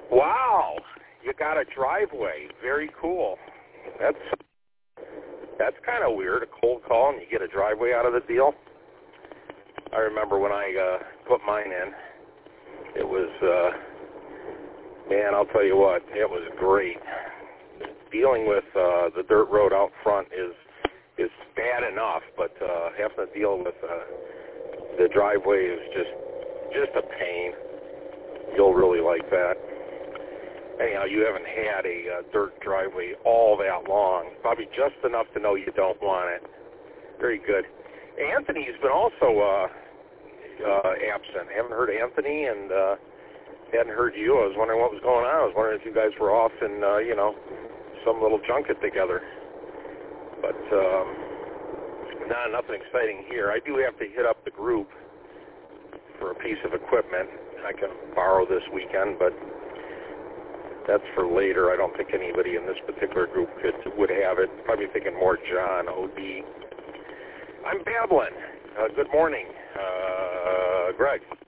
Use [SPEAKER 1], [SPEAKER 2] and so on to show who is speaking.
[SPEAKER 1] Wow, you got a driveway. Very cool. That's kind of weird, a cold call, and you get a driveway out of the deal. I remember when I put mine in, it was, man, I'll tell you what, it was great. Dealing with the dirt road out front is bad enough, but having to deal with the driveway is just a pain. You'll really like that. Anyhow, you haven't had a dirt driveway all that long. Probably just enough to know you don't want it. Very good. Anthony's been also absent. Haven't heard Anthony and hadn't heard you. I was wondering what was going on. I was wondering if you guys were off in, some little junket together. But nothing exciting here. I do have to hit up the group for a piece of equipment I can borrow this weekend, but that's for later. I don't think anybody in this particular group would have it. Probably thinking more John, OD. I'm babbling. Good morning, Greg.